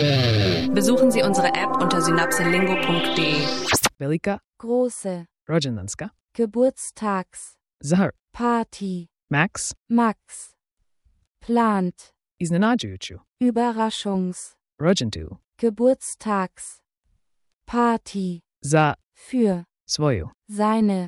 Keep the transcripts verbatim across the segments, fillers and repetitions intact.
Besuchen Sie unsere App unter synapselingo punkt de. Velika, große, rođendanska, Geburtstags, zahar, Party, Max, Max, plant, iznenađujuću, Überraschungs, rođendu, Geburtstags, Party, za für, svoju seine,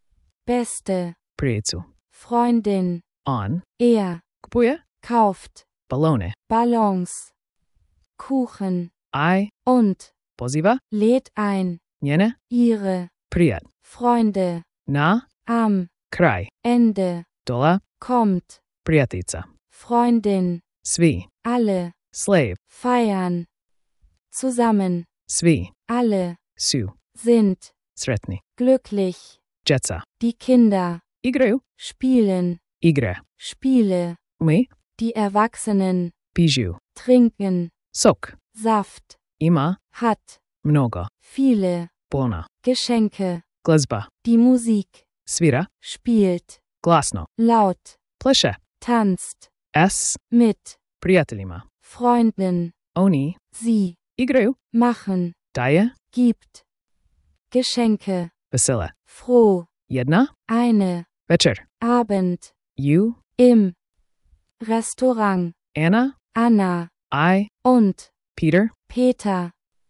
beste, prijecu. Freundin, On er, kupuje kauft, balone. Ballons, Kuchen, I und, poziva lädt ein, njene ihre, prijat Freunde, na am, kraj Ende, dola kommt, prijatica. Freundin, Svi, alle, slave, feiern, zusammen, svi alle, su sind, sretni. glücklich, Djeca die Kinder, igraju spielen, igre. Spiele, Mi die Erwachsenen, pižu trinken, sok. Saft, Ima hat, mnogo. viele, Polna Geschenke, glazba. die Musik, Svira spielt, glasno. laut, Pleše tanzt, s mit, prijateljima. Freunden, Oni sie, igraju machen, daje gibt, Geschenke, vesele. froh, Jedna eine, večer. Abend, Ju, im, Restaurant, Anna, Anna, I, und, Peter, Peter,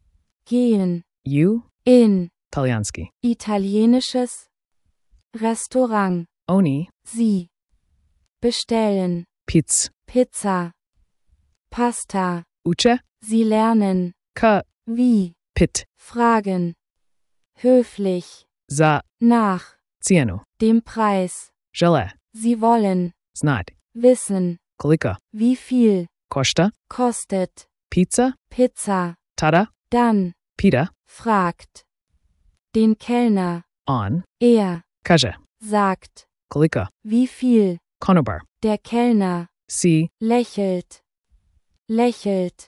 gehen, ju, in, talijanski. italienisches, Restaurant, Oni sie, bestellen, piz. Pizza, Pasta, Uče sie lernen, ka wie, pit. fragen, höflich, Za nach, cijenu. dem Preis, Žele sie wollen, znat wissen, koliko wie viel, košta kostet, pizza. Pizza, Tada dann, pita fragt, den Kellner, on er, kaže sagt, koliko wie viel, konobar. der Kellner, Si lächelt, lächelt,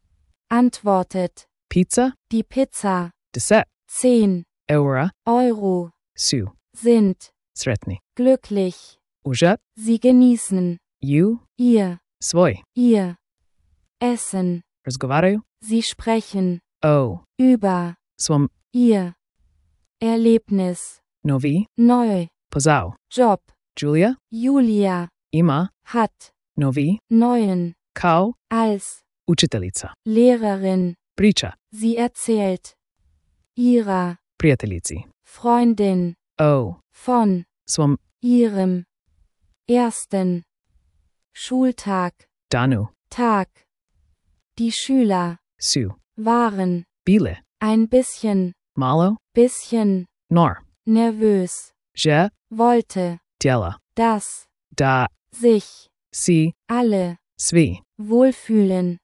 antwortet, pizza die Pizza, deset zehn eura Euro, su sind, sretni. glücklich, Užat sie genießen, ju ihr, svoj. ihr, essen, Razgovaraju sie sprechen, o über, svom ihr, Erlebnis, novi neu, pozao. Job, Julia Julia, ima hat, novi neuen, kao als, učiteljica. Lehrerin, Priča sie erzählt, ihrer, prijateljici. Freundin, O von, svom ihrem, ersten, Schultag, danu Tag, die Schüler, su waren, bile ein bisschen, malo bisschen, nor. nervös, Je wollte, djela dass, da sich, si alle, svi wohlfühlen,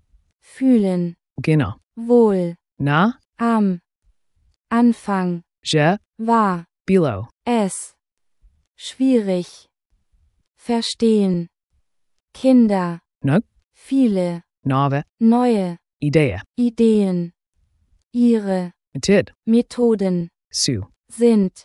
fühlen, gino wohl, na am, Anfang, je war, bilo es, schwierig, verstehen, Kinder, nog viele, nove neue, ideja. Ideen, ihre, Tid Methoden, su sind,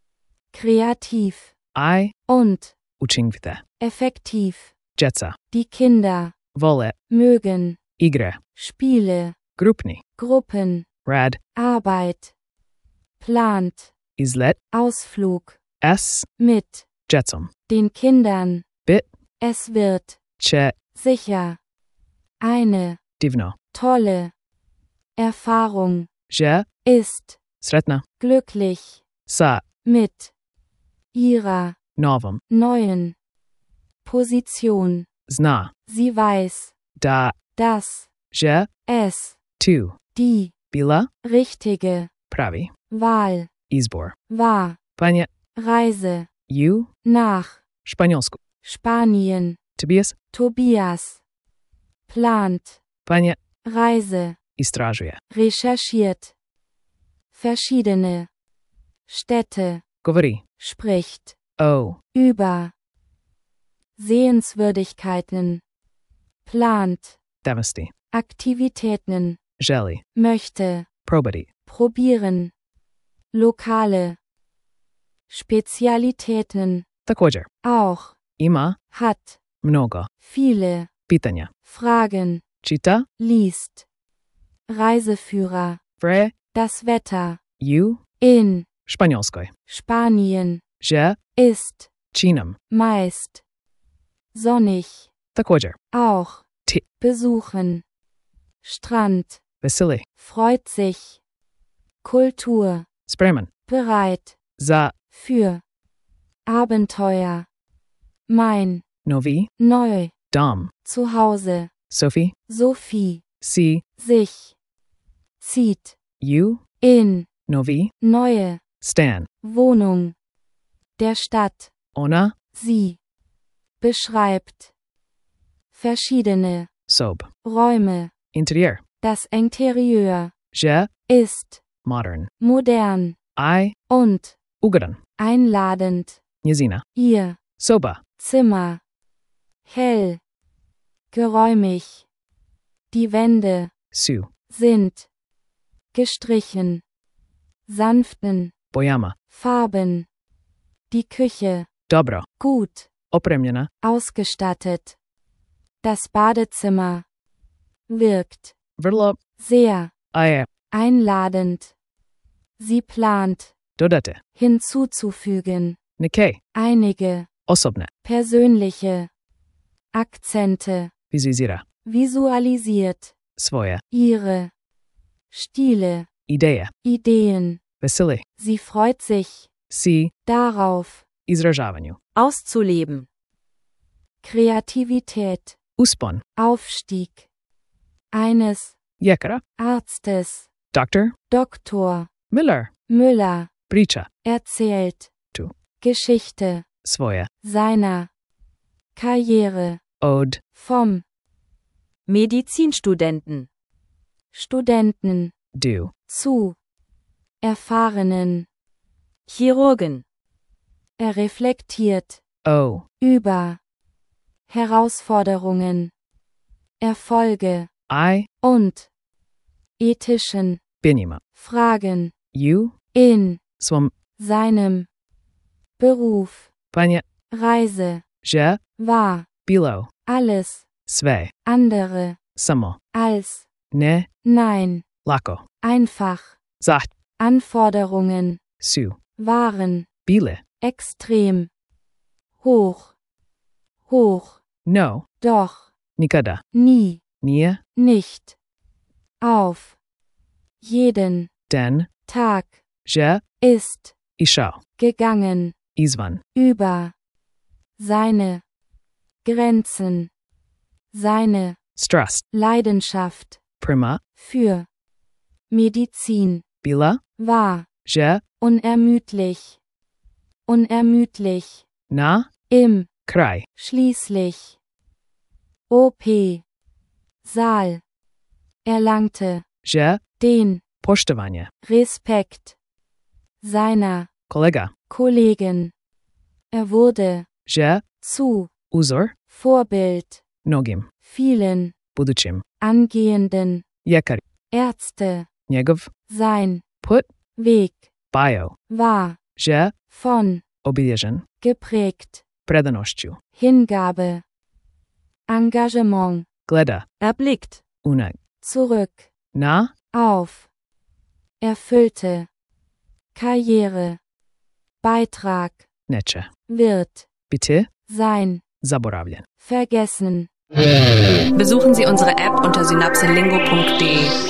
kreativ, I und, učinkovite. effektiv, Djeca die Kinder, vole mögen, igre. Spiele, Grupni Gruppen, rad Arbeit, plant, izlet Ausflug, s mit, djecom. den Kindern, Bit es wird, che sicher, eine, divno. tolle, Erfahrung, Je ist, sretna glücklich, sa mit, ihrer, novom. neuen, Position, Zna sie weiß, da dass, je es, tu die, bila richtige, pravi Wahl, izbor. war, Panje Reise, ju nach, španjolsku. Spanien, Tobias Tobias, plant, panje Reise, istražuje. recherchiert, verschiedene, Städte, Govori spricht, o über, Sehenswürdigkeiten, plant, davasti. Aktivitäten, Želi möchte, probati. probieren, lokale, Spezialitäten, Također auch, ima hat, mnogo viele, pitanja. Fragen, Čita liest, Reiseführer. Vre Das Wetter. ju In španjolskoj. Spanien Že ist činam. meist sonnig. Također. Auch Ti besuchen. Strand. veseli. Freut sich. Kultur. Spreman. Bereit. Za Für. Abenteuer. Mein. novi Neu. dom. Zu Hause. Sophie. Sophie. Si Sich. Zieht. ju In. novi Neue. stan. Wohnung. Der Stadt. Ona Sie. Beschreibt. Verschiedene. sob. Räume. Interieur. Das Interieur. Že Ist. modern. Modern. I Und. ugodan. Einladend. Njezina. Ihr. Soba. Zimmer. Hell. Geräumig. Die Wände. Su. Sind. Gestrichen. Sanften. Bojama. Farben. Die Küche. Dobro. Gut. Opremljena. Ausgestattet. Das Badezimmer. Wirkt. Vrlo Sehr. je Einladend. Sie plant. dodate. Hinzuzufügen. Neke. Einige. Osobne. Persönliche. Akzente. Vizizira. Visualisiert. Svoje. Ihre. Stile. Ideje. Ideen. Veseli. Sie freut sich. Si Darauf. izražavanju. Auszuleben. Kreativität. Uspon. Aufstieg. Eines. Jekara. Arztes. Doctor. Doktor. Miller. Müller. Priča. Erzählt. Tu. Geschichte. Svoje. Seiner. Karriere. Od. Vom. Medizinstudenten. Studenten. Du. Zu. Erfahrenen. Chirurgen. Er reflektiert. O. Über. Herausforderungen. Erfolge. I. Und. Ethischen. Binima. Fragen. You. In. Svom. Seinem. Beruf. Panje. Reise. Že. War. Bilo. Alles. Sve. Andere. Samo. Als. Ne. Nein. Lako. Einfach. Zaht. Anforderungen. Su. Waren. Bile. Extrem. Hoch. Hoch. No. Doch. Nikada. Nie. Nije. Nicht. Auf. Jeden. Den. Tag. Že. Ist. Išao. Gegangen. Izvan. Über. Seine. Grenzen. Seine. Strast. Leidenschaft. Prima. Für. Medizin. Bila. War. Že. Unermüdlich. Unermüdlich. Na. Im. Kraj. Schließlich. O P. Saal. Erlangte. Že. Den. Poštovanje. Respekt. Seiner. Kolega. Kollegen. Er wurde. Že. Zu. Uzor. Vorbild. Mnogim. Vielen. Budućim. Angehenden. Jekari. Ärzte. Njegov. Sein. Put. Weg. Bio. War. Že. Von. Obilježen. Geprägt. Predanošću. Hingabe. Engagement. Gleda. Erblickt. Unag. Zurück. Na. Auf. Erfüllte. Karriere. Beitrag. Neće. Wird. Biti. Sein. Zaboravljen. Vergessen. Besuchen Sie unsere App unter synapselingo punkt de.